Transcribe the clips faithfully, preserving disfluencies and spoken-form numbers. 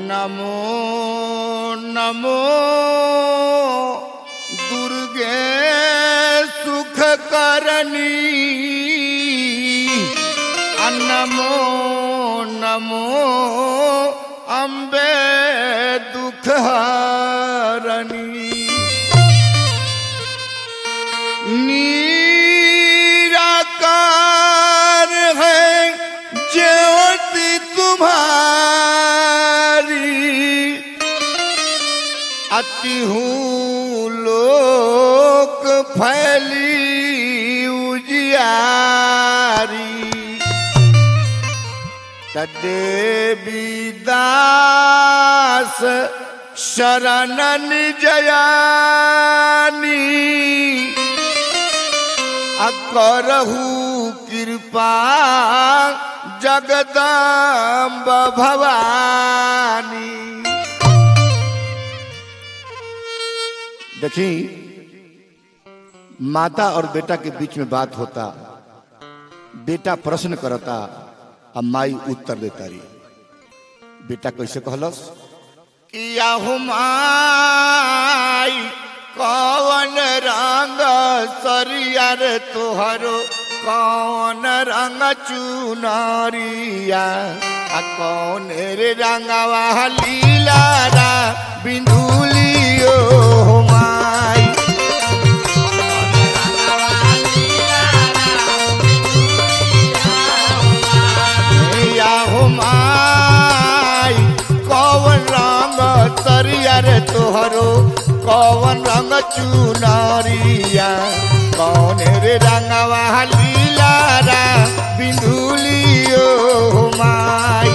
नमो नमो दुर्गे सुख करनी नमो नमो अम्बे दुख हरनी निराकार है ज्योति तुम्हारी अति हूँ लोक फैली उजियारी देवी दास शरणन जयानी अकरहु कृपा जगदम्ब भवानी। देखी माता और बेटा के बीच में बात होता, बेटा प्रश्न करता अब माई उत्तर देता रही। बेटा कैसे कहलस किया माई कौन रंग सरियर तोहरो कौन रंग चुनरिया आ कौन रे रंगवा लीलारा बिंदुलियो माई रे तोहरो कौन रंग चुनरिया कौन रे रंगवा लीलारा बिंदुलियो माई।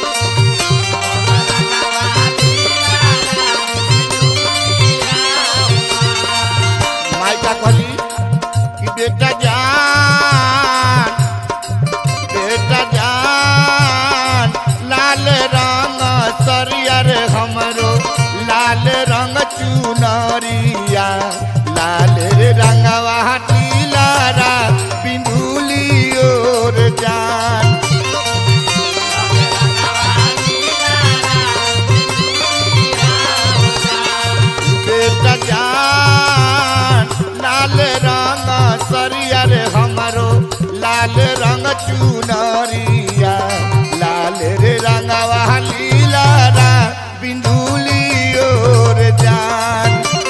माई का कहली कि बेटा जान बेटा जान लाल रंग सरियर हमरो लाल रंग चुनरिया लाल रे रंगवा लीलारा बिंदुलियो रे जान। बेटा जान लाल रंग सरियर हमरो लाल रंग चुनरिया लाल रे रंगवा लीलारा बिंदुलियो रे जान।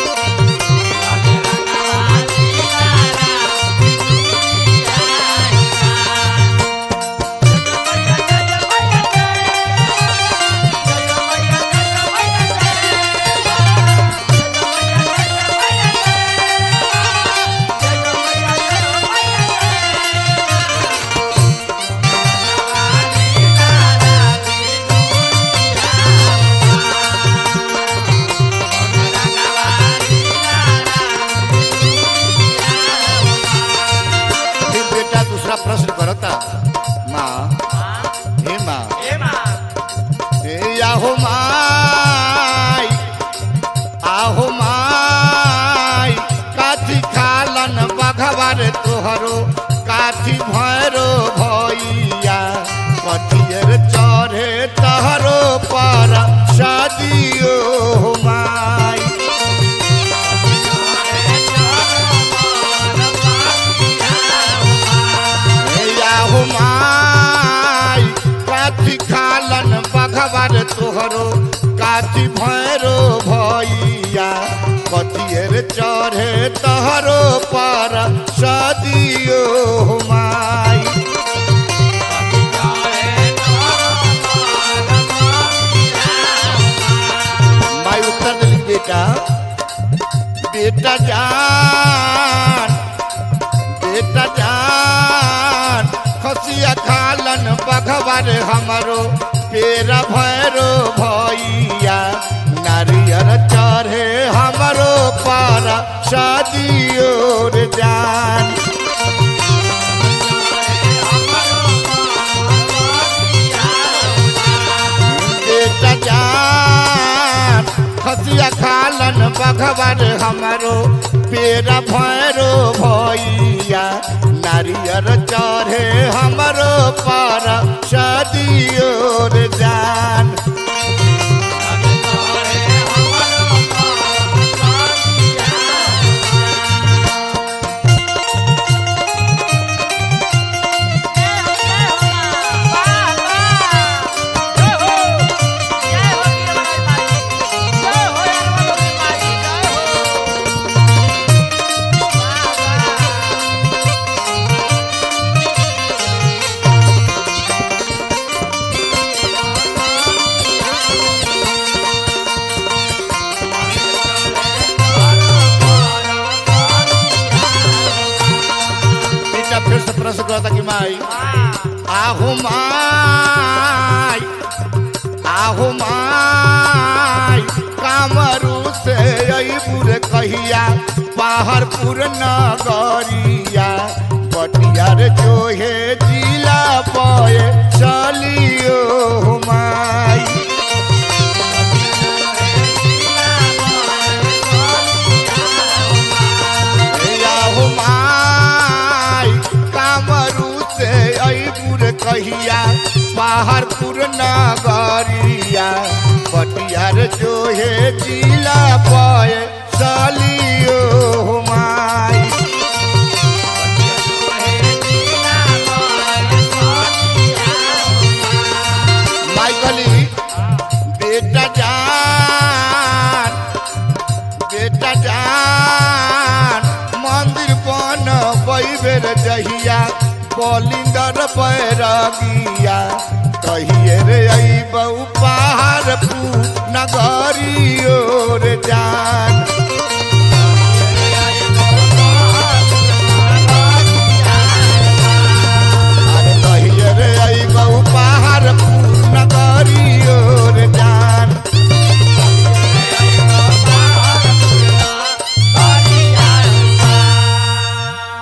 प्रश्न करता माँ हे माँ हे आहो माई आहो माई काथी खालन बघवर तोहरो काथी भैरो भैया कथियर चढ़े तहरो पर सदियो माई। माई काथी खालन बघवर तोहरो काथी भैरो भैया कथियर चढ़े तहरो पर सदियो माई। माई उत्तर दिली बेटा बेटा जान बेटा जान खसिया खालन बघवर हमरो पेरा भैरो भैया नारियर चढ़े हमरो पर सदियो रे जान। बेटा जान खसिया खालन बघवर हमरो पेरा भैरो भैया नारियर चढ़े हमरो पर सदियो रे जान। माई आहू माई आहू माई कामरू से अबूर कहिया बाहरपुर नगरिया पटियार जो है जिला पए चलियो माई आहू माई कामरू से अबूर कहिया बाहरपुर नगरिया पटियार जो है जिला पए चलियो माई माई गली बेटा जान बेटा जान मंदिर बन बैबेर जहिया बलिंदर बैरगिया कहिए रे अबू पहाड़पुर नगरियो रे जान